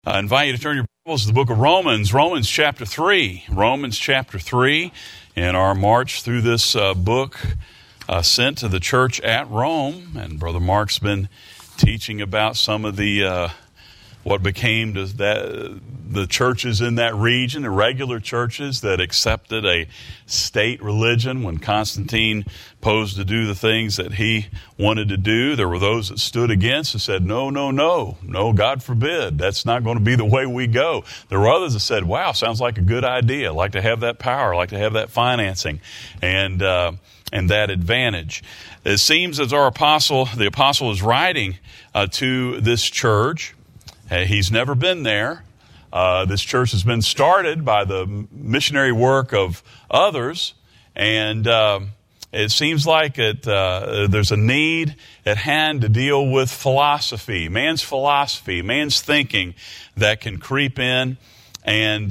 I invite you to turn your Bibles to the book of Romans, Romans chapter 3. Romans chapter 3, in our march through this book sent to the church at Rome. And Brother Mark's been teaching about some of the what became the churches in that region, the regular churches that accepted a state religion when Constantine posed to do the things that he wanted to do. There were those that stood against and said, no, God forbid. That's not going to be the way we go. There were others that said, wow, sounds like a good idea. I'd like to have that power, I'd like to have that financing and that advantage. It seems as the apostle is writing to this church. He's never been there. This church has been started by the missionary work of others, and it seems like there's a need at hand to deal with philosophy, man's thinking that can creep in and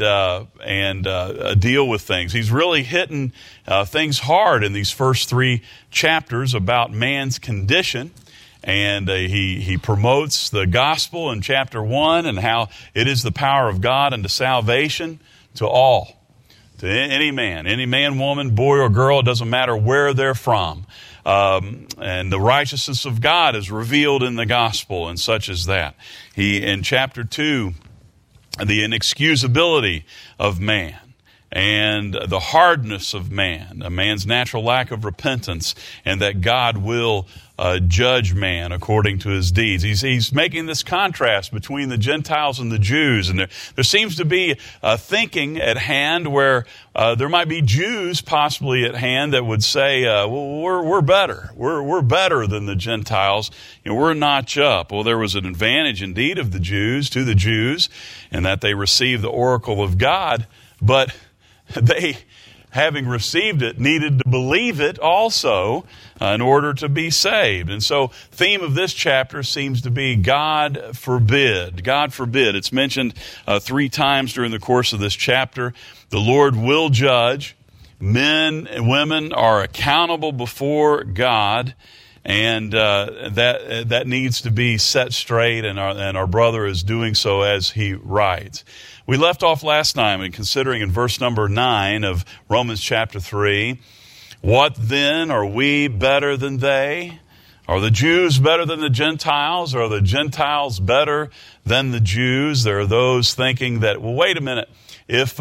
deal with things. He's really hitting things hard in these first three chapters about man's condition. And he promotes the gospel in chapter 1 and how it is the power of God unto salvation to all, to any man, woman, boy or girl. It doesn't matter where they're from. And the righteousness of God is revealed in the gospel, and such as that. In chapter 2, the inexcusability of man and the hardness of man, a man's natural lack of repentance, and that God will judge man according to his deeds. He's making this contrast between the Gentiles and the Jews, and there seems to be a thinking at hand where there might be Jews possibly at hand that would say, well, we're better. We're better than the Gentiles. We're a notch up. Well, there was an advantage indeed of the Jews to the Jews in that they received the oracle of God, but they, having received it, needed to believe it also in order to be saved. And so theme of this chapter seems to be God forbid. God forbid. It's mentioned 3 times during the course of this chapter. The Lord will judge. Men and women are accountable before God, and that needs to be set straight, and our brother is doing so as he writes. We left off last time in considering in verse number 9 of Romans chapter 3, what then, are we better than they? Are the Jews better than the Gentiles? Are the Gentiles better than the Jews? There are those thinking that, well, wait a minute, if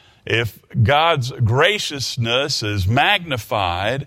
God's graciousness is magnified,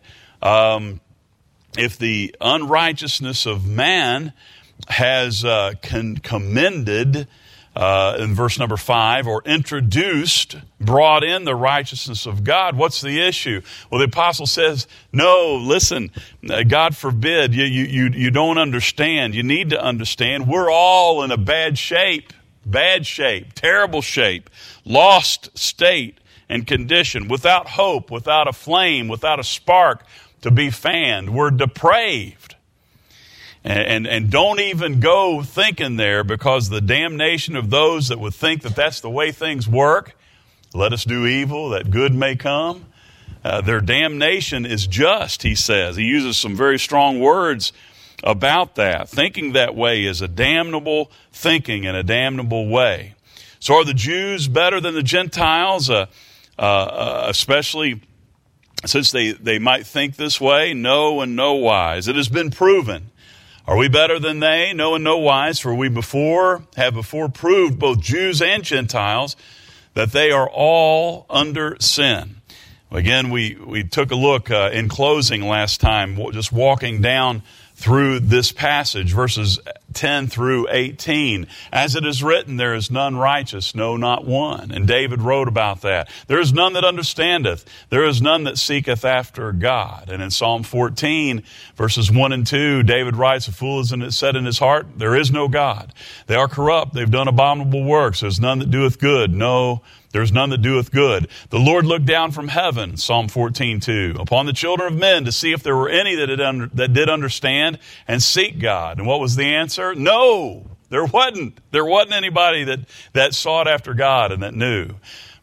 if the unrighteousness of man has commended, in verse number 5, or brought in the righteousness of God, what's the issue? Well, the apostle says, no, listen, God forbid, you don't understand. You need to understand. We're all in a bad shape, terrible shape, lost state and condition, without hope, without a flame, without a spark to be fanned. We're depraved. And don't even go thinking there, because the damnation of those that would think that that's the way things work, let us do evil that good may come. Their damnation is just, he says. He uses some very strong words about that. Thinking that way is a damnable thinking in a damnable way. So are the Jews better than the Gentiles, especially since they might think this way? No, and no wise. It has been proven. Are we better than they? No, and no wise, for we have before proved, both Jews and Gentiles, that they are all under sin. Again, we took a look in closing last time, just walking down through this passage, verses 10 through 18. As it is written, there is none righteous, no, not one. And David wrote about that. There is none that understandeth. There is none that seeketh after God. And in Psalm 14, verses 1 and 2, David writes, a fool is said in his heart, there is no God. They are corrupt. They've done abominable works. There's none that doeth good. No, there's none that doeth good. The Lord looked down from heaven, Psalm 14:2, upon the children of men to see if there were any that did understand and seek God. And what was the answer? No, there wasn't. There wasn't anybody that sought after God and that knew.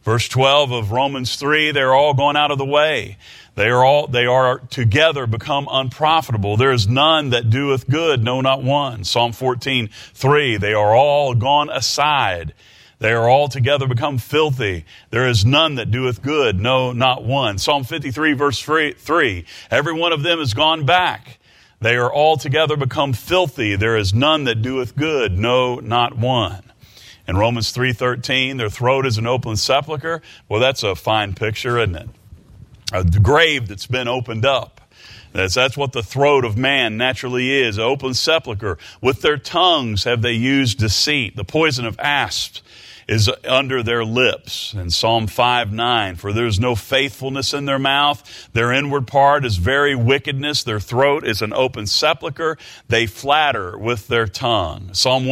Verse 12 of Romans 3, they're all gone out of the way. They are together become unprofitable. There is none that doeth good, no, not one. Psalm 14:3, they are all gone aside. They are all together become filthy. There is none that doeth good, no, not one. Psalm 53 verse 3, every one of them is gone back. They are all together become filthy. There is none that doeth good, no, not one. In Romans 3:13, their throat is an open sepulchre. Well, that's a fine picture, isn't it? A grave that's been opened up. That's what the throat of man naturally is, an open sepulchre. With their tongues have they used deceit. The poison of asps is under their lips. In Psalm 5:9, for there is no faithfulness in their mouth. Their inward part is very wickedness. Their throat is an open sepulchre. They flatter with their tongue. Psalm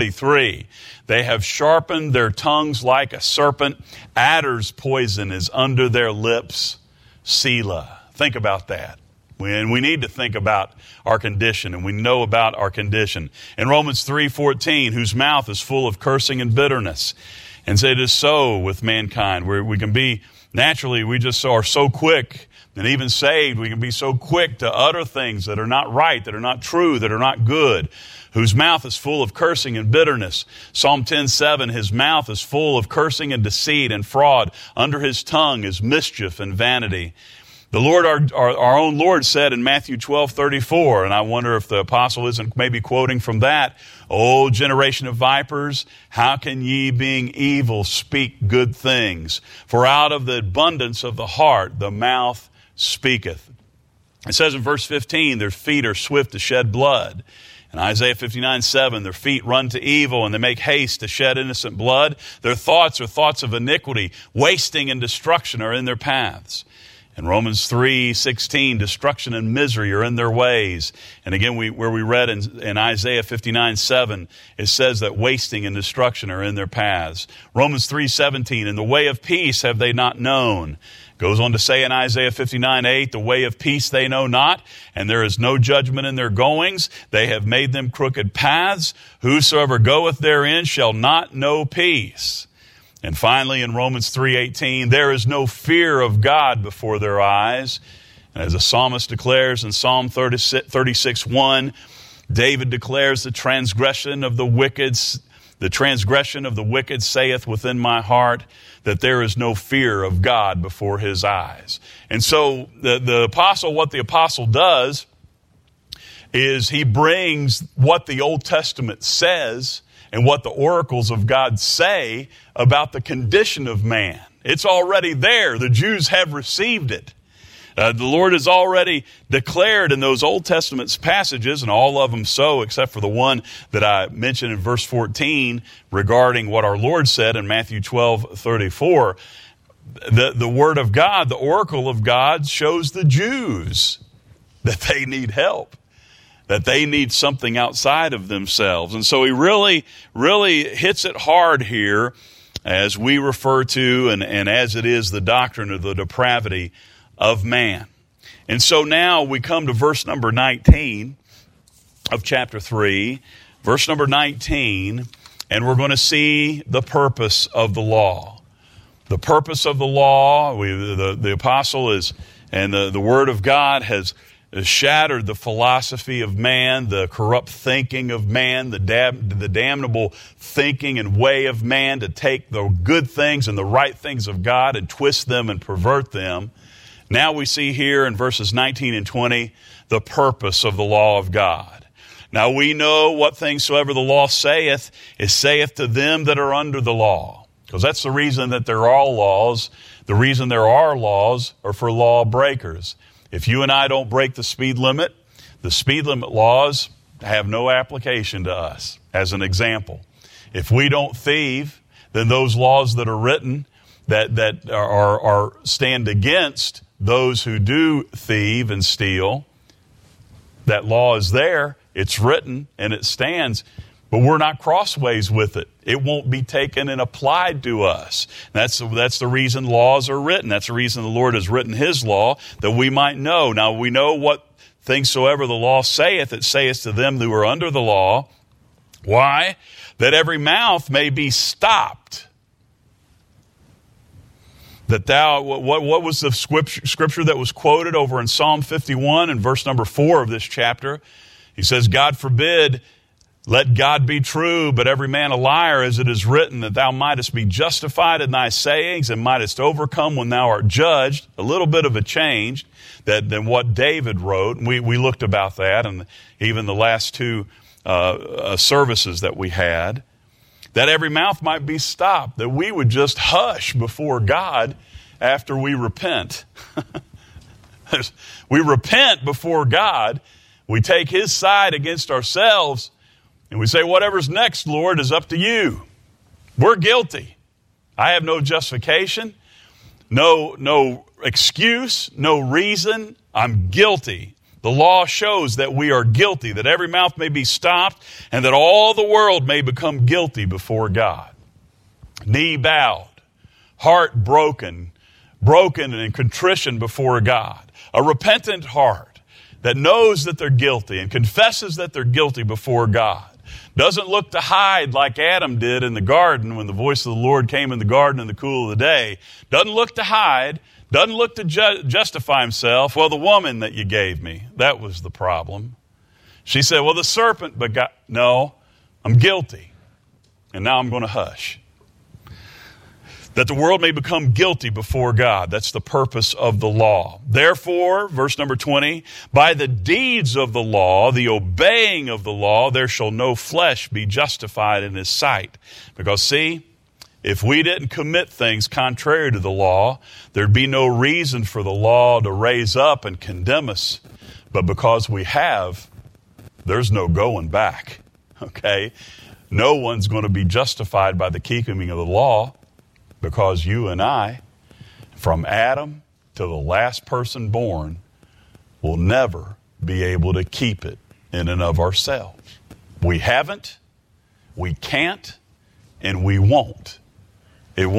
143, they have sharpened their tongues like a serpent. Adder's poison is under their lips. Selah. Think about that. We need to think about our condition, and we know about our condition. In Romans 3:14, whose mouth is full of cursing and bitterness. And so it is so with mankind, where we can be, naturally, we just are so quick, and even saved, we can be so quick to utter things that are not right, that are not true, that are not good. Whose mouth is full of cursing and bitterness. Psalm 10:7, his mouth is full of cursing and deceit and fraud. Under his tongue is mischief and vanity. The Lord, our own Lord said in Matthew 12:34, and I wonder if the apostle isn't maybe quoting from that, O generation of vipers, how can ye, being evil, speak good things? For out of the abundance of the heart the mouth speaketh. It says in verse 15, their feet are swift to shed blood. In Isaiah 59:7, their feet run to evil, and they make haste to shed innocent blood. Their thoughts are thoughts of iniquity. Wasting and destruction are in their paths. In Romans 3:16, destruction and misery are in their ways. And again, where we read in Isaiah 59:7, it says that wasting and destruction are in their paths. Romans 3:17, in the way of peace have they not known. Goes on to say in Isaiah 59:8, the way of peace they know not, and there is no judgment in their goings. They have made them crooked paths. Whosoever goeth therein shall not know peace. And finally, in Romans 3:18, there is no fear of God before their eyes. And as the psalmist declares in Psalm 36:1, David declares the transgression of the wicked saith within my heart that there is no fear of God before his eyes. And so the apostle, what the apostle does is he brings what the Old Testament says and what the oracles of God say about the condition of man. It's already there. The Jews have received it. The Lord has already declared in those Old Testament passages, and all of them so, except for the one that I mentioned in verse 14 regarding what our Lord said in Matthew 12:34. The Word of God, the oracle of God, shows the Jews that they need help, that they need something outside of themselves. And so he really, really hits it hard here as we refer to and as it is the doctrine of the depravity of man. And so now we come to verse number 19 of chapter 3, verse number 19, and we're going to see the purpose of the law. The purpose of the law, the apostle is, and the Word of God has shattered the philosophy of man, the corrupt thinking of man, the damnable thinking and way of man to take the good things and the right things of God and twist them and pervert them. Now we see here in verses 19 and 20 the purpose of the law of God. Now we know what things soever the law saith, it saith to them that are under the law. Because that's the reason that there are laws. The reason there are laws are for law breakers. If you and I don't break the speed limit laws have no application to us. As an example, if we don't thieve, then those laws that are written that are stand against those who do thieve and steal, that law is there, it's written, and it stands. But we're not crossways with it. It won't be taken and applied to us. That's the reason laws are written. That's the reason the Lord has written His law, that we might know. Now we know what things soever the law saith, it saith to them who are under the law. Why? That every mouth may be stopped. That thou, what was the scripture that was quoted over in Psalm 51 and verse number 4 of this chapter? He says, God forbid, let God be true, but every man a liar, as it is written, that thou mightest be justified in thy sayings and mightest overcome when thou art judged. A little bit of a change than what David wrote. And we looked about that, and even the last two services that we had. That every mouth might be stopped, that we would just hush before God after we repent. We repent before God. We take His side against ourselves, and we say, whatever's next, Lord, is up to you. We're guilty. I have no justification, no excuse, no reason. I'm guilty. The law shows that we are guilty, that every mouth may be stopped, and that all the world may become guilty before God. Knee bowed, heart broken and contrition before God. A repentant heart that knows that they're guilty and confesses that they're guilty before God. Doesn't look to hide like Adam did in the garden when the voice of the Lord came in the garden in the cool of the day. Doesn't look to hide. Doesn't look to justify himself. Well, the woman that you gave me, that was the problem. She said, well, the serpent, but God, no, I'm guilty. And now I'm going to hush. That the world may become guilty before God. That's the purpose of the law. Therefore, verse number 20, by the deeds of the law, the obeying of the law, there shall no flesh be justified in His sight. Because see, if we didn't commit things contrary to the law, there'd be no reason for the law to raise up and condemn us. But because we have, there's no going back. Okay? No one's going to be justified by the keeping of the law, because you and I, from Adam to the last person born, will never be able to keep it in and of ourselves. We haven't, we can't, and we won't. It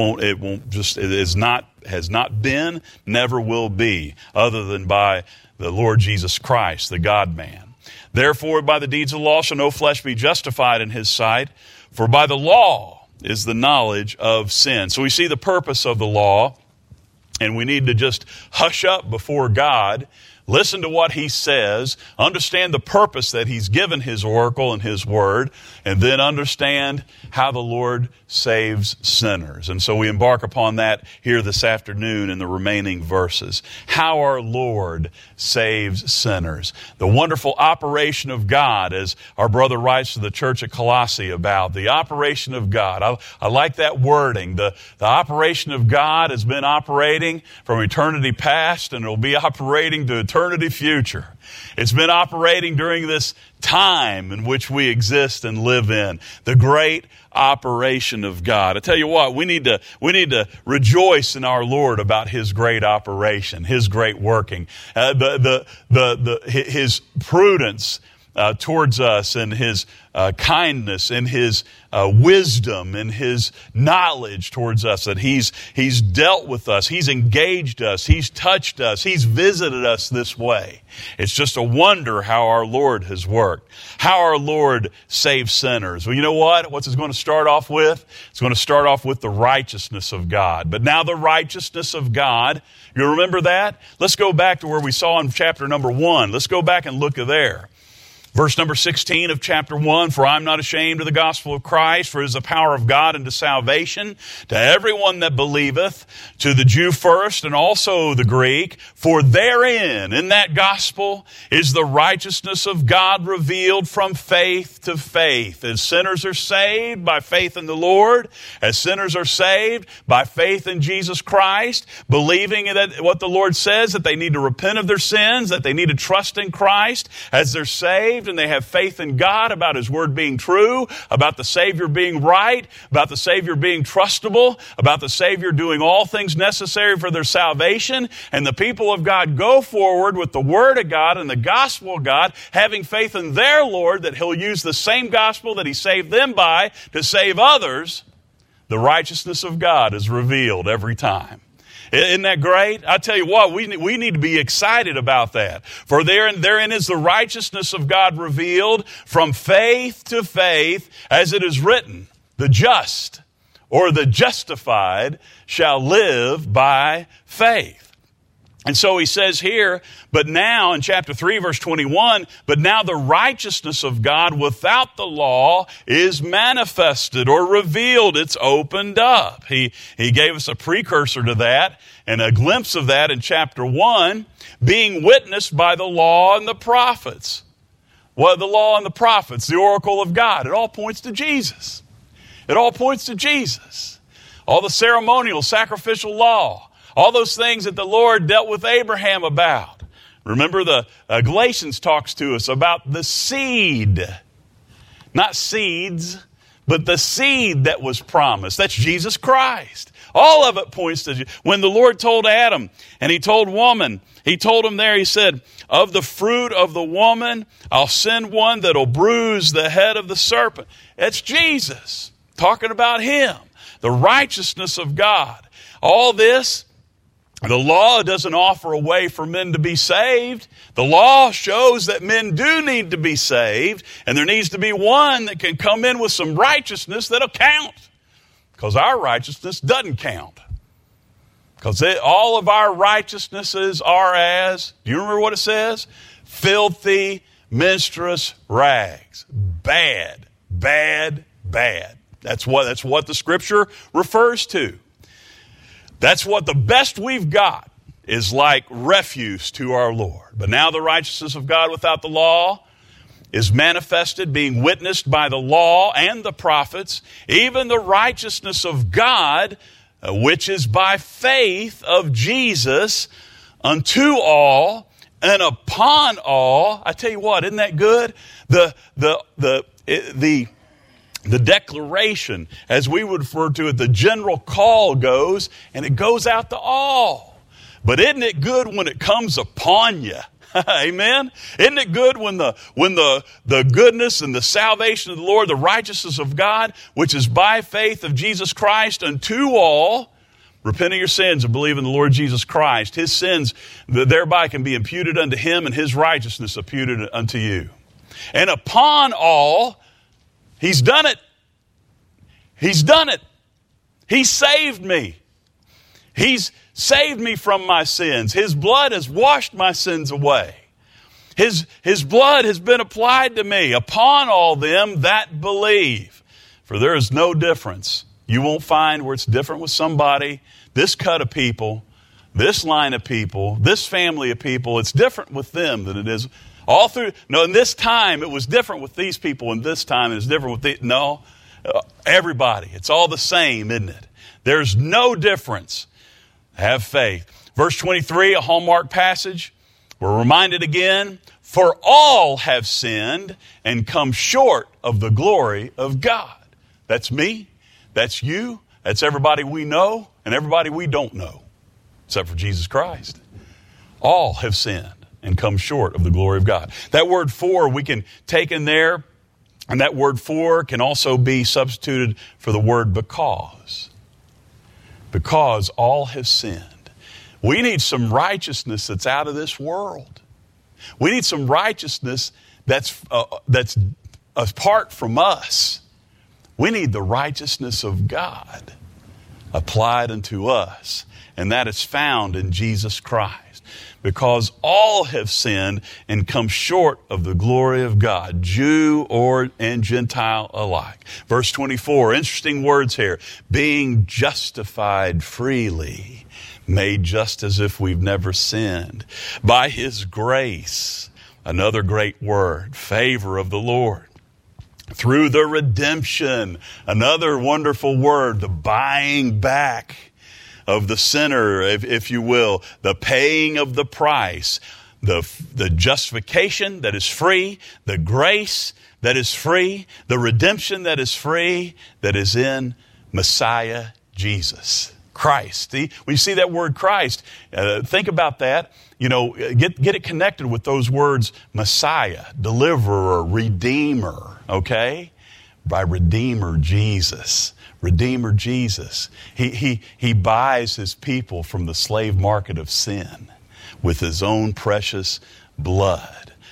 has not been, never will be, other than by the Lord Jesus Christ, the God-man. Therefore, by the deeds of the law shall no flesh be justified in His sight, for by the law is the knowledge of sin. So we see the purpose of the law, and we need to just hush up before God, listen to what He says, understand the purpose that He's given His oracle and His word, and then understand how the Lord saves sinners. And so we embark upon that here this afternoon in the remaining verses. How our Lord saves sinners. The wonderful operation of God, as our brother writes to the church at Colossae about, the operation of God. I like that wording. The operation of God has been operating from eternity past, and it will be operating to eternity future. It's been operating during this time in which we exist and live in. The great operation of God. I tell you what, we need to rejoice in our Lord about His great operation, His great working, His prudence towards us, and His kindness, and His wisdom, and His knowledge towards us, that He's dealt with us, He's engaged us, He's touched us, He's visited us this way. It's just a wonder how our Lord has worked, how our Lord saves sinners. Well, you know what? What's it going to start off with? It's going to start off with the righteousness of God. But now the righteousness of God, you remember that? Let's go back to where we saw in chapter number 1. Let's go back and look there. Verse number 16 of chapter 1, for I'm not ashamed of the gospel of Christ, for it is the power of God unto salvation to everyone that believeth, to the Jew first and also the Greek. For therein, in that gospel, is the righteousness of God revealed from faith to faith. As sinners are saved by faith in the Lord, as sinners are saved by faith in Jesus Christ, believing that what the Lord says, that they need to repent of their sins, that they need to trust in Christ, as they're saved, and they have faith in God about His Word being true, about the Savior being right, about the Savior being trustable, about the Savior doing all things necessary for their salvation. And the people of God go forward with the Word of God and the gospel of God, having faith in their Lord that He'll use the same gospel that He saved them by to save others. The righteousness of God is revealed every time. Isn't that great? I tell you what, we need to be excited about that. For therein is the righteousness of God revealed from faith to faith, as it is written, the just or the justified shall live by faith. And so he says here, but now in chapter 3, verse 21, but now the righteousness of God without the law is manifested or revealed. It's opened up. He gave us a precursor to that and a glimpse of that in chapter 1, being witnessed by the law and the prophets. Well, the law and the prophets, the oracle of God, it all points to Jesus. It all points to Jesus. All the ceremonial, sacrificial law, all those things that the Lord dealt with Abraham about. Remember, the Galatians talks to us about the seed. Not seeds, but the seed that was promised. That's Jesus Christ. All of it points to Jesus. When the Lord told Adam and he told woman, he told him there, he said, of the fruit of the woman, I'll send one that'll bruise the head of the serpent. That's Jesus. Talking about him. The righteousness of God. All this, the law doesn't offer a way for men to be saved. The law shows that men do need to be saved, and there needs to be one that can come in with some righteousness that'll count. Because our righteousness doesn't count. Because all of our righteousnesses are as, do you remember what it says? Filthy, menstruous rags. Bad, bad, bad. That's what the Scripture refers to. That's what the best we've got is like refuse to our Lord. But now the righteousness of God without the law is manifested, being witnessed by the law and the prophets, even the righteousness of God, which is by faith of Jesus unto all and upon all. I tell you what, isn't that good? The declaration, as we would refer to it, the general call goes, and it goes out to all. But isn't it good when it comes upon you? Amen? Isn't it good when the goodness and the salvation of the Lord, the righteousness of God, which is by faith of Jesus Christ unto all, repent of your sins and believe in the Lord Jesus Christ, his sins thereby can be imputed unto him and his righteousness imputed unto you. And upon all, he's done it. He's done it. He saved me. He's saved me from my sins. His blood has washed my sins away. His blood has been applied to me upon all them that believe. For there is no difference. You won't find where it's different with somebody, this cut of people, this line of people, this family of people. It's different with them than it is all through. No, in this time it was different with these people, and this time it's different with everybody. It's all the same, isn't it? There's no difference. Have faith. Verse 23, a hallmark passage. We're reminded again, for all have sinned and come short of the glory of God. That's me. That's you. That's everybody we know and everybody we don't know, except for Jesus Christ. All have sinned and come short of the glory of God. That word for we can take in there, and that word for can also be substituted for the word because. Because all have sinned. We need some righteousness that's out of this world. We need some righteousness that's apart from us. We need the righteousness of God applied unto us, and that is found in Jesus Christ. Because all have sinned and come short of the glory of God, Jew and Gentile alike. Verse 24, interesting words here. Being justified freely, made just as if we've never sinned. By his grace, another great word, favor of the Lord. Through the redemption, another wonderful word, the buying back of the sinner, if you will, the paying of the price, the justification that is free, the grace that is free, the redemption that is free, that is in Messiah Jesus, Christ. See, when you see that word Christ, think about that. You know, get it connected with those words, Messiah, deliverer, redeemer, okay? By Redeemer Jesus. Redeemer Jesus. He buys his people from the slave market of sin with his own precious blood.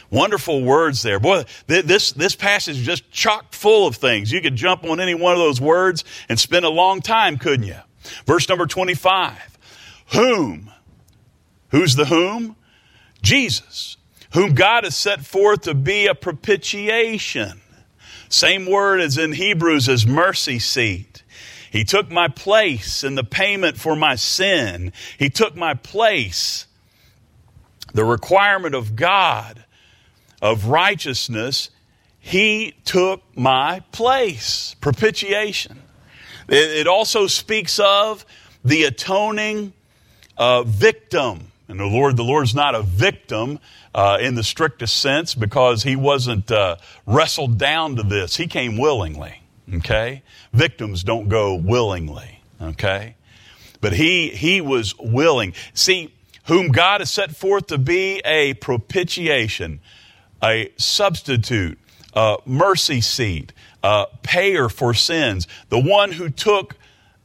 Wonderful words there. Boy, this passage is just chock full of things. You could jump on any one of those words and spend a long time, couldn't you? Verse number 25. Whom? Who's the whom? Jesus. Whom God has set forth to be a propitiation. Same word as in Hebrews as mercy seat. He took my place in the payment for my sin. He took my place. The requirement of God of righteousness, He took my place. Propitiation. It also speaks of the atoning victim. And the Lord's not a victim in the strictest sense, because He wasn't wrestled down to this. He came willingly. Okay? Victims don't go willingly. Okay? But He was willing. See, whom God has set forth to be a propitiation, a substitute, a mercy seat, a payer for sins. The one who took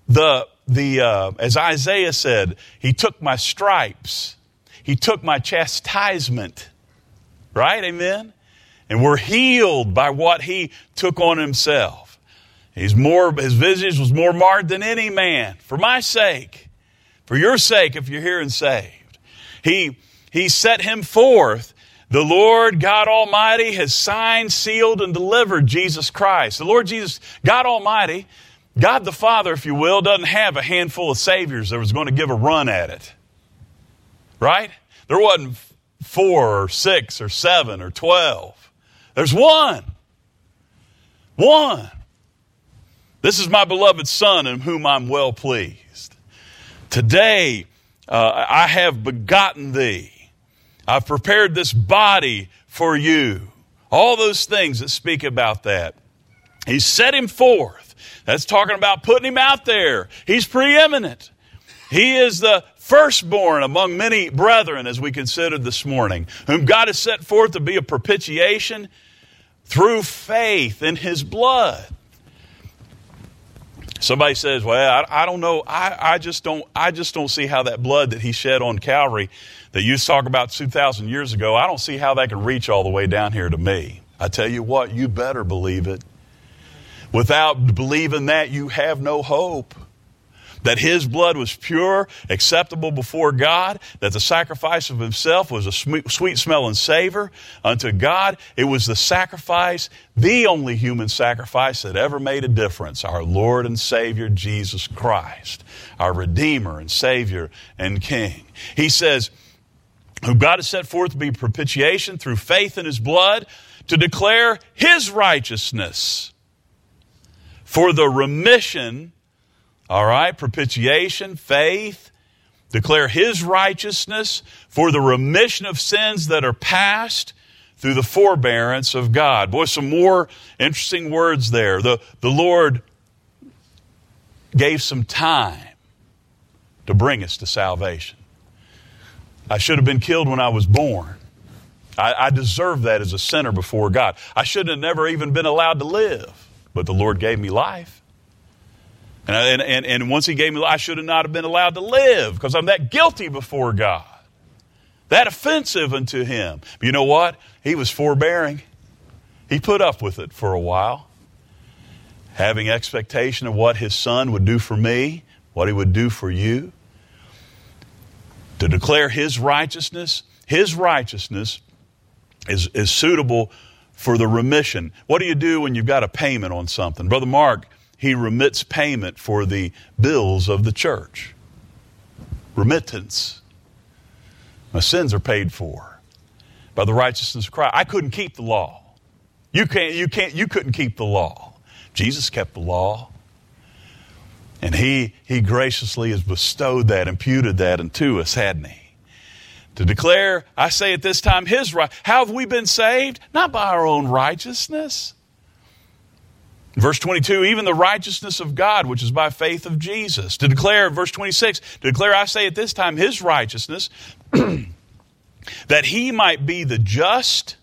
as Isaiah said, He took my stripes. He took my chastisement. Right? Amen? And we're healed by what He took on Himself. His visage was more marred than any man. For my sake. For your sake, if you're here and saved. He set Him forth. The Lord God Almighty has signed, sealed, and delivered Jesus Christ. The Lord Jesus, God Almighty, God the Father, if you will, doesn't have a handful of saviors that was going to give a run at it. Right? There wasn't 4 or 6 or 7 or 12. There's one. One. This is my beloved Son in whom I'm well pleased. Today, I have begotten thee. I've prepared this body for you. All those things that speak about that. He set Him forth. That's talking about putting Him out there. He's preeminent. He is the firstborn among many brethren, as we considered this morning, whom God has set forth to be a propitiation through faith in His blood. Somebody says, well, I don't know. I just don't see how that blood that He shed on Calvary that you talk about 2,000 years ago, I don't see how that can reach all the way down here to me. I tell you what, you better believe it. Without believing that, you have no hope. That His blood was pure, acceptable before God, that the sacrifice of Himself was a sweet smelling savor unto God. It was the sacrifice, the only human sacrifice that ever made a difference. Our Lord and Savior, Jesus Christ, our Redeemer and Savior and King. He says, whom God has set forth to be propitiation through faith in His blood, to declare His righteousness for the remission. All right, propitiation, faith, declare His righteousness for the remission of sins that are past through the forbearance of God. Boy, some more interesting words there. The Lord gave some time to bring us to salvation. I should have been killed when I was born. I deserve that as a sinner before God. I should have never even been allowed to live, but the Lord gave me life. And once He gave me life, I should have not have been allowed to live because I'm that guilty before God. That offensive unto Him. But you know what? He was forbearing. He put up with it for a while. Having expectation of what His Son would do for me, what He would do for you. To declare His righteousness is suitable for the remission. What do you do when you've got a payment on something? Brother Mark, he remits payment for the bills of the church. Remittance. My sins are paid for by the righteousness of Christ. I couldn't keep the law. You couldn't keep the law. Jesus kept the law. And He graciously has bestowed that, imputed that unto us, hadn't He? To declare, I say at this time, His right. How have we been saved? Not by our own righteousness. Verse 22, even the righteousness of God, which is by faith of Jesus. To declare, verse 26, to declare, I say at this time, His righteousness, that He might be just.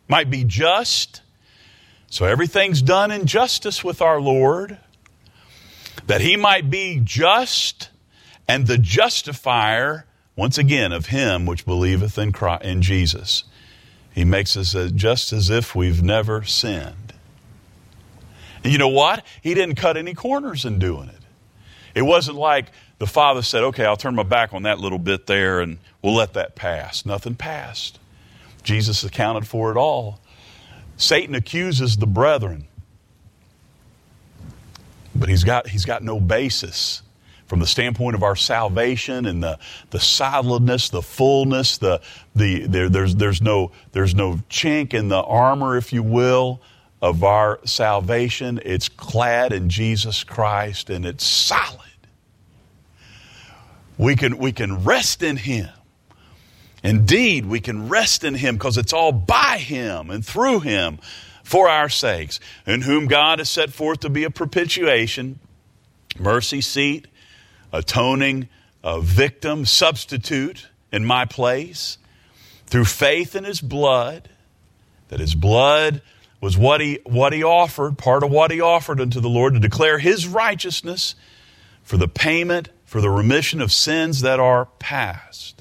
So everything's done in justice with our Lord. That He might be just and the justifier, once again, of him which believeth in Jesus. He makes us just as if we've never sinned. And you know what? He didn't cut any corners in doing it. It wasn't like the Father said, okay, I'll turn my back on that little bit there and we'll let that pass. Nothing passed. Jesus accounted for it all. Satan accuses the brethren, but he's got no basis from the standpoint of our salvation and the solidness, the fullness, there's no chink in the armor, if you will, of our salvation. It's clad in Jesus Christ and it's solid. We can rest in Him. Indeed, we can rest in Him because it's all by Him and through Him for our sakes, in whom God has set forth to be a propitiation, mercy seat, atoning victim, substitute in my place, through faith in His blood, that His blood was what he offered, part of what He offered unto the Lord, to declare His righteousness for the payment, for the remission of sins that are past.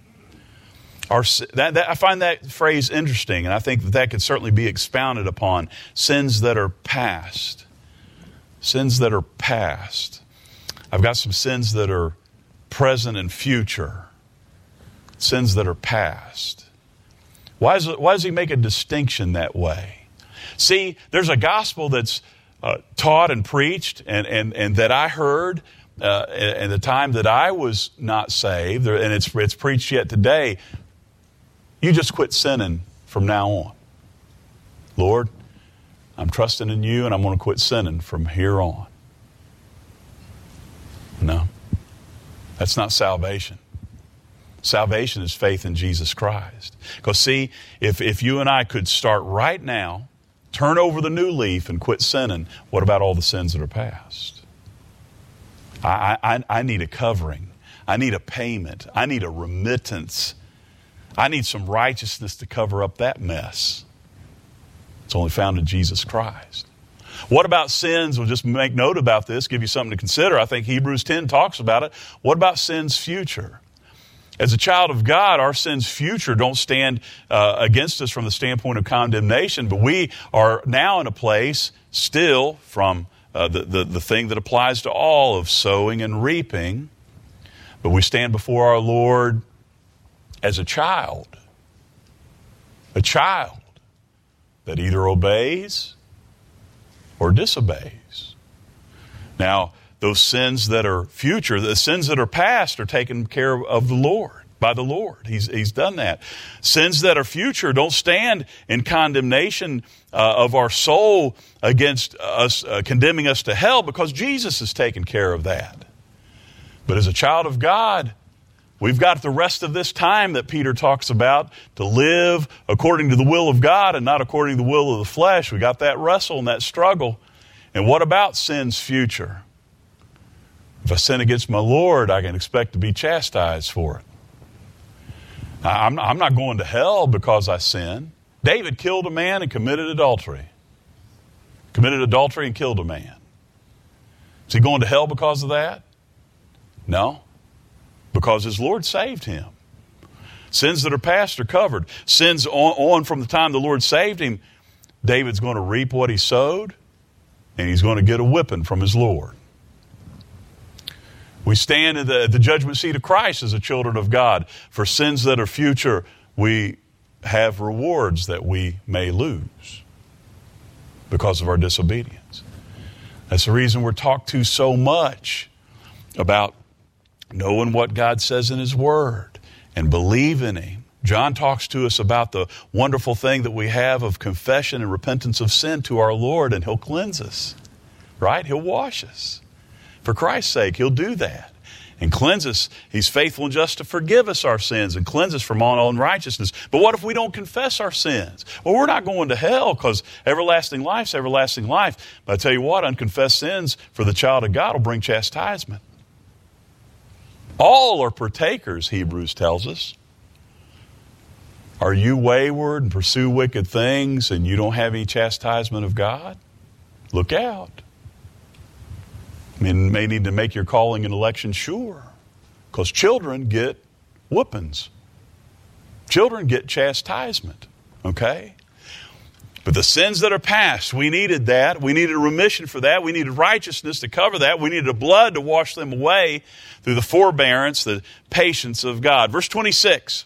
I find that phrase interesting, and I think that could certainly be expounded upon. Sins that are past. Sins that are past. I've got some sins that are present and future. Sins that are past. Why does He make a distinction that way? See, there's a gospel that's taught and preached and that I heard in the time that I was not saved, and it's preached yet today. You just quit sinning from now on. Lord, I'm trusting in You and I'm going to quit sinning from here on. No, that's not salvation. Salvation is faith in Jesus Christ. Because see, if you and I could start right now, turn over the new leaf and quit sinning, what about all the sins that are past? I need a covering. I need a payment. I need a remittance. I need some righteousness to cover up that mess. It's only found in Jesus Christ. What about sins? We'll just make note about this, give you something to consider. I think Hebrews 10 talks about it. What about sins future? As a child of God, our sins future don't stand against us from the standpoint of condemnation, but we are now in a place still from the thing that applies to all of sowing and reaping. But we stand before our Lord as a child that either obeys or disobeys. Now, those sins that are future, the sins that are past are taken care of by the Lord. He's done that. Sins that are future don't stand in condemnation of our soul against us, condemning us to hell, because Jesus has taken care of that. But as a child of God, we've got the rest of this time that Peter talks about to live according to the will of God and not according to the will of the flesh. We got that wrestle and that struggle. And what about sin's future? If I sin against my Lord, I can expect to be chastised for it. I'm not going to hell because I sin. David killed a man and committed adultery. Committed adultery and killed a man. Is he going to hell because of that? No. Because his Lord saved him. Sins that are past are covered. Sins on from the time the Lord saved him, David's going to reap what he sowed, and he's going to get a whipping from his Lord. We stand at the judgment seat of Christ as the children of God. For sins that are future, we have rewards that we may lose because of our disobedience. That's the reason we're talked to so much about knowing what God says in His Word and believing Him. John talks to us about the wonderful thing that we have of confession and repentance of sin to our Lord, and He'll cleanse us, right? He'll wash us. For Christ's sake, He'll do that and cleanse us. He's faithful and just to forgive us our sins and cleanse us from all unrighteousness. But what if we don't confess our sins? Well, we're not going to hell, because everlasting life's everlasting life. But I tell you what, unconfessed sins for the child of God will bring chastisement. All are partakers, Hebrews tells us. Are you wayward and pursue wicked things and you don't have any chastisement of God? Look out. You may need to make your calling and election sure, because children get whoopings. Children get chastisement. Okay? But the sins that are past, we needed that. We needed a remission for that. We needed righteousness to cover that. We needed a blood to wash them away through the forbearance, the patience of God. Verse 26.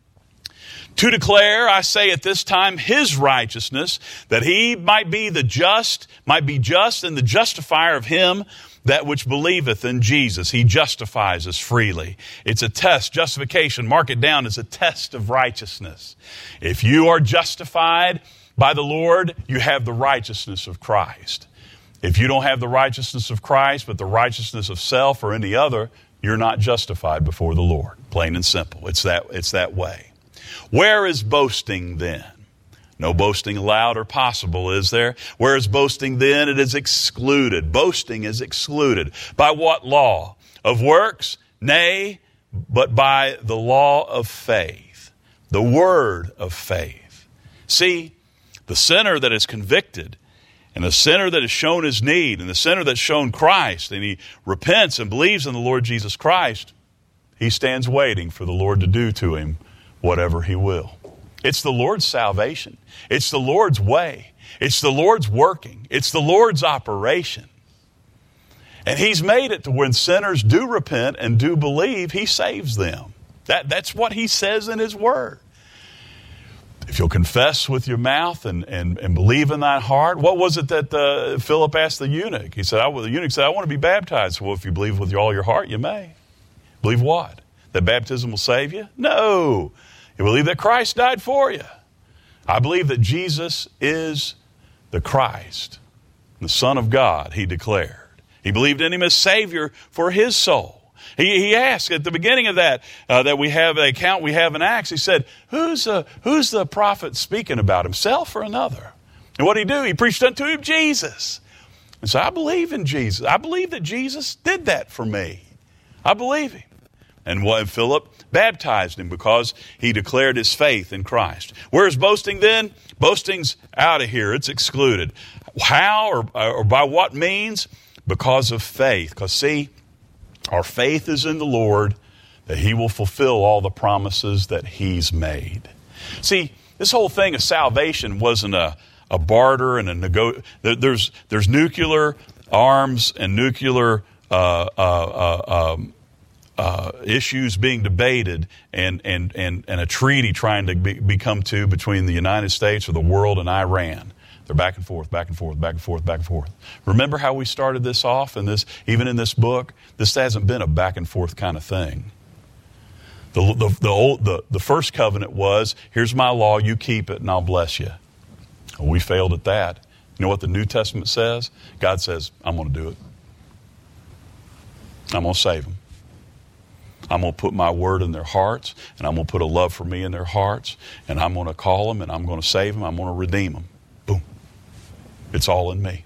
To declare, I say at this time, his righteousness, that he might be just and the justifier of him that which believeth in Jesus. He justifies us freely. It's a test. Justification, mark it down, is a test of righteousness. If you are justified by the Lord, you have the righteousness of Christ. If you don't have the righteousness of Christ, but the righteousness of self or any other, you're not justified before the Lord. Plain and simple. It's that way. Where is boasting then? No boasting allowed or possible, is there? Where is boasting then? It is excluded. Boasting is excluded. By what law? Of works? Nay, but by the law of faith. The word of faith. See, the sinner that is convicted, and the sinner that has shown his need, and the sinner that's shown Christ, and he repents and believes in the Lord Jesus Christ, he stands waiting for the Lord to do to him whatever he will. It's the Lord's salvation. It's the Lord's way. It's the Lord's working. It's the Lord's operation. And he's made it to when sinners do repent and do believe, he saves them. That's what he says in his word. If you'll confess with your mouth and believe in thy heart. What was it that Philip asked the eunuch? The eunuch said, I want to be baptized. Well, if you believe with all your heart, you may. Believe what? That baptism will save you? No. You believe that Christ died for you. I believe that Jesus is the Christ, the Son of God, he declared. He believed in him as Savior for his soul. He asked at the beginning of that we have an account we have in Acts. He said, who's the prophet speaking about, himself or another? And what did he do? He preached unto him Jesus. And so I believe in Jesus. I believe that Jesus did that for me. I believe him. And Philip baptized him because he declared his faith in Christ. Where's boasting then? Boasting's out of here. It's excluded. How or by what means? Because of faith. Because see, our faith is in the Lord that he will fulfill all the promises that he's made. See, this whole thing of salvation wasn't a barter and a there's nuclear arms and nuclear issues being debated and a treaty trying to become to between the United States or the world and Iran. They're back and forth, back and forth, back and forth, back and forth. Remember how we started this off in this, even in this book? This hasn't been a back and forth kind of thing. The first covenant was, here's my law, you keep it and I'll bless you. Well, we failed at that. You know what the New Testament says? God says, I'm going to do it. I'm going to save them. I'm going to put my word in their hearts, and I'm going to put a love for me in their hearts, and I'm going to call them, and I'm going to save them, I'm going to redeem them. Boom. It's all in me.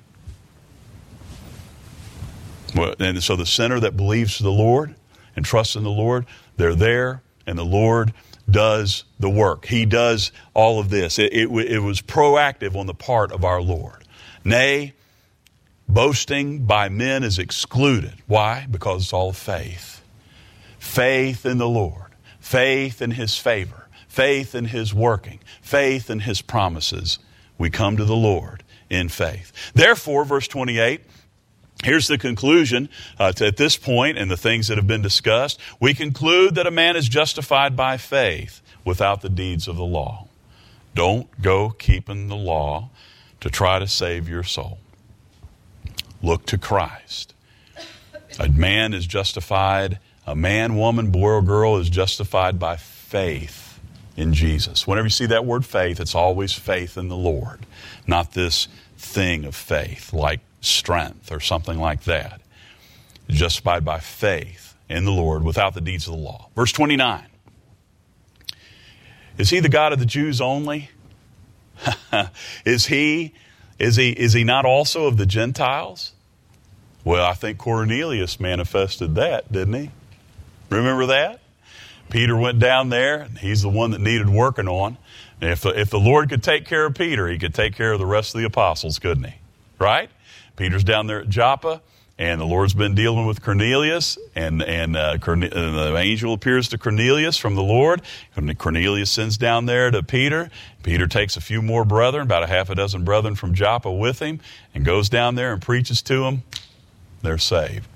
Well, and so the sinner that believes the Lord and trusts in the Lord, they're there, and the Lord does the work. He does all of this. It was proactive on the part of our Lord. Nay, boasting by men is excluded. Why? Because it's all faith. Faith in the Lord. Faith in his favor. Faith in his working. Faith in his promises. We come to the Lord in faith. Therefore, verse 28, here's the conclusion at this point and the things that have been discussed. We conclude that a man is justified by faith without the deeds of the law. Don't go keeping the law to try to save your soul. Look to Christ. A man is justified, a man, woman, boy, or girl is justified by faith in Jesus. Whenever you see that word faith, it's always faith in the Lord, not this thing of faith like strength or something like that. Justified by faith in the Lord without the deeds of the law. Verse 29. Is he the God of the Jews only? Is he not also of the Gentiles? Well, I think Cornelius manifested that, didn't he? Remember that? Peter went down there, and he's the one that needed working on. And if the Lord could take care of Peter, he could take care of the rest of the apostles, couldn't he? Right? Peter's down there at Joppa, And the Lord's been dealing with Cornelius, and the angel appears to Cornelius from the Lord. Cornelius sends down there to Peter. Peter takes a few more brethren, about a half a dozen brethren from Joppa with him, and goes down there and preaches to them. They're saved.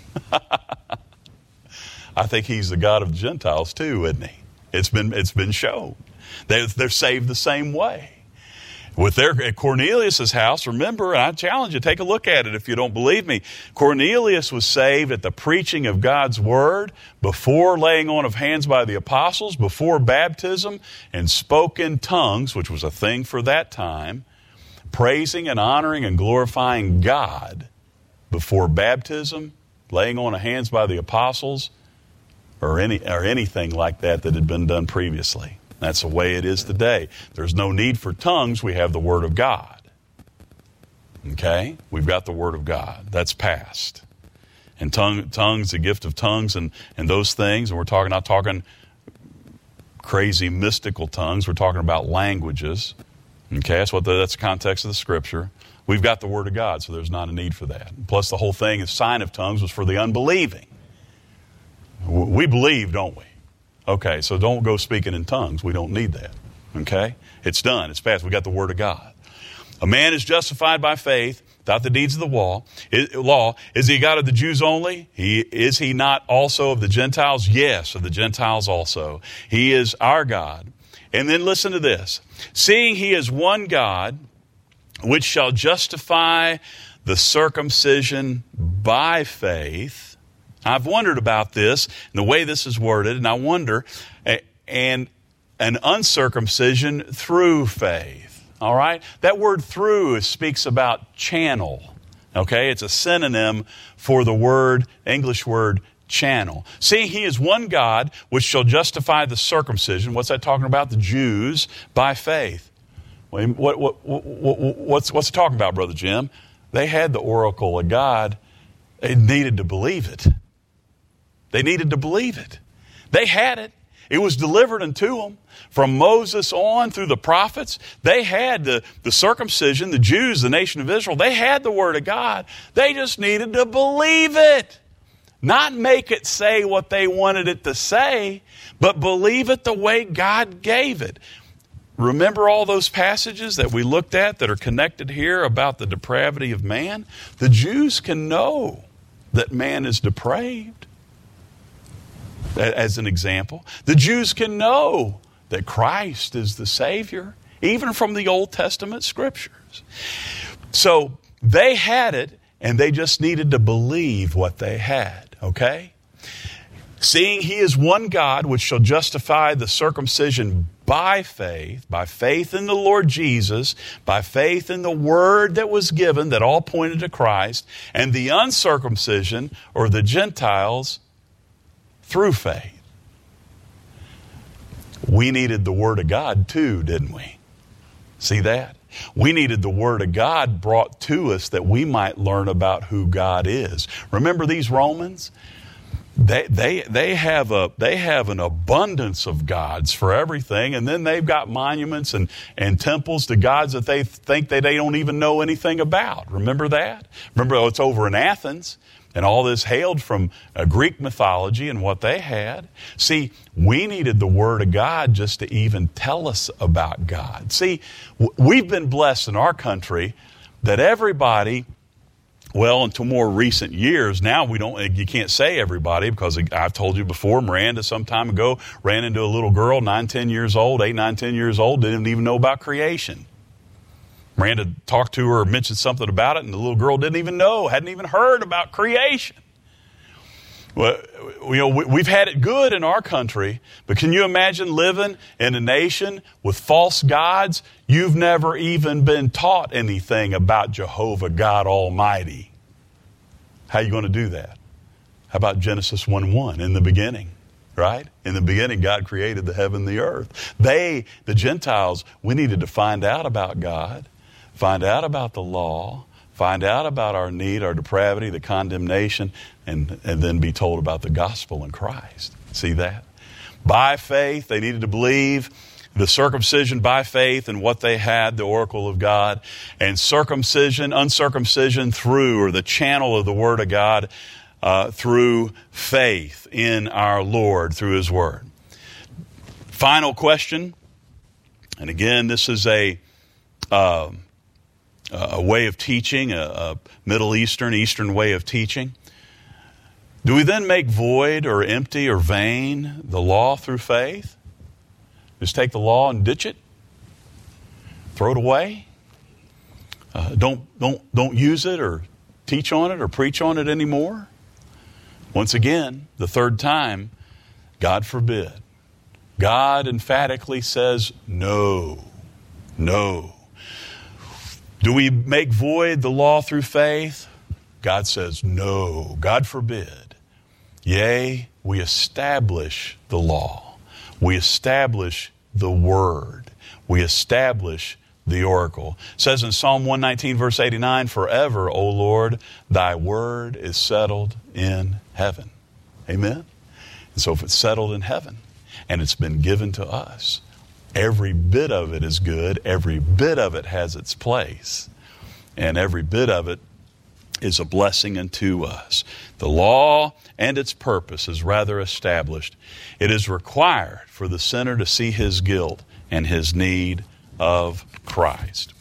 I think he's the God of the Gentiles too, isn't he? It's been shown. They're saved the same way. At Cornelius' house, remember, and I challenge you, take a look at it if you don't believe me. Cornelius was saved at the preaching of God's word, before laying on of hands by the apostles, before baptism, and spoke in tongues, which was a thing for that time, praising and honoring and glorifying God before baptism, laying on of hands by the apostles, or anything like that had been done previously. That's the way it is today. There's no need for tongues. We have the Word of God. Okay? We've got the Word of God. That's past. And tongues, the gift of tongues and those things, and we're not talking crazy mystical tongues. We're talking about languages. Okay? That's the context of the Scripture. We've got the Word of God, so there's not a need for that. Plus, the whole thing, the sign of tongues, was for the unbelieving. We believe, don't we? Okay, so don't go speaking in tongues. We don't need that. Okay? It's done. It's past. We got the Word of God. A man is justified by faith without the deeds of the law. Is he God of the Jews only? Is he not also of the Gentiles? Yes, of the Gentiles also. He is our God. And then listen to this. Seeing he is one God, which shall justify the circumcision by faith. I've wondered about this and the way this is worded, and I wonder, and an uncircumcision through faith. All right? That word through speaks about channel. Okay? It's a synonym for the English word channel. See, he is one God, which shall justify the circumcision. What's that talking about? The Jews by faith. What's it talking about, Brother Jim? They had the oracle of God. They needed to believe it. They needed to believe it. They had it. It was delivered unto them from Moses on through the prophets. They had the circumcision, the Jews, the nation of Israel. They had the Word of God. They just needed to believe it. Not make it say what they wanted it to say, but believe it the way God gave it. Remember all those passages that we looked at that are connected here about the depravity of man? The Jews can know that man is depraved. As an example, the Jews can know that Christ is the Savior, even from the Old Testament Scriptures. So they had it, and they just needed to believe what they had, okay? Seeing he is one God, which shall justify the circumcision by faith in the Lord Jesus, by faith in the Word that was given, that all pointed to Christ, and the uncircumcision, or the Gentiles, through faith. We needed the Word of God too, didn't we? See that? We needed the Word of God brought to us that we might learn about who God is. Remember these Romans? They have an abundance of gods for everything, and then they've got monuments and temples to gods that they think that they don't even know anything about. Remember that? Remember, it's over in Athens. And all this hailed from Greek mythology and what they had. See, we needed the Word of God just to even tell us about God. See, we've been blessed in our country that everybody, well, until more recent years, now you can't say everybody, because I've told you before, Miranda some time ago ran into a little girl, 8, 9, 10 years old, didn't even know about creation. Miranda talked to her or mentioned something about it, and the little girl hadn't even heard about creation. Well, we've had it good in our country, but can you imagine living in a nation with false gods? You've never even been taught anything about Jehovah God Almighty. How are you going to do that? How about Genesis 1:1, in the beginning? Right? In the beginning, God created the heaven and the earth. The Gentiles, we needed to find out about God, find out about the law, find out about our need, our depravity, the condemnation, and then be told about the gospel in Christ. See that? By faith, they needed to believe the circumcision by faith and what they had, the oracle of God, and circumcision, uncircumcision through, or the channel of the Word of God through faith in our Lord, through His Word. Final question, and again, this is a way of teaching, a Middle Eastern way of teaching. Do we then make void or empty or vain the law through faith? Just take the law and ditch it? Throw it away? Don't use it or teach on it or preach on it anymore? Once again, the third time, God forbid. God emphatically says no. No. Do we make void the law through faith? God says no. God forbid. Yea, we establish the law. We establish the Word. We establish the oracle. It says in Psalm 119, verse 89, forever, O Lord, thy word is settled in heaven. Amen? And so if it's settled in heaven and it's been given to us, every bit of it is good. Every bit of it has its place. And every bit of it is a blessing unto us. The law and its purpose is rather established. It is required for the sinner to see his guilt and his need of Christ.